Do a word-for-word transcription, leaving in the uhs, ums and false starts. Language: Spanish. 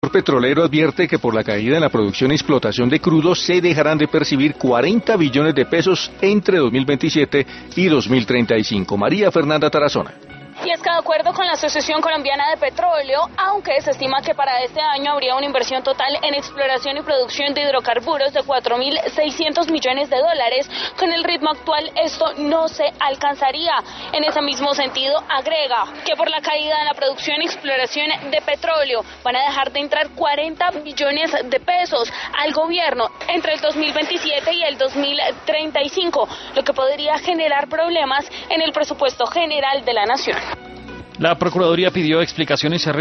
El petrolero advierte que por la caída en la producción y explotación de crudo se dejarán de percibir cuarenta billones de pesos entre dos mil veintisiete y dos mil treinta y cinco. María Fernanda Tarazona. Y es que de acuerdo con la Asociación Colombiana de Petróleo, aunque se estima que para este año habría una inversión total en exploración y producción de hidrocarburos de cuatro mil seiscientos millones de dólares, con el ritmo actual esto no se alcanzaría. En ese mismo sentido, agrega que por la caída en la producción y exploración de petróleo van a dejar de entrar cuarenta billones de pesos al gobierno entre el dos mil veintisiete y el dos mil treinta y cinco, lo que podría generar problemas en el presupuesto general de la nación. La Procuraduría pidió explicaciones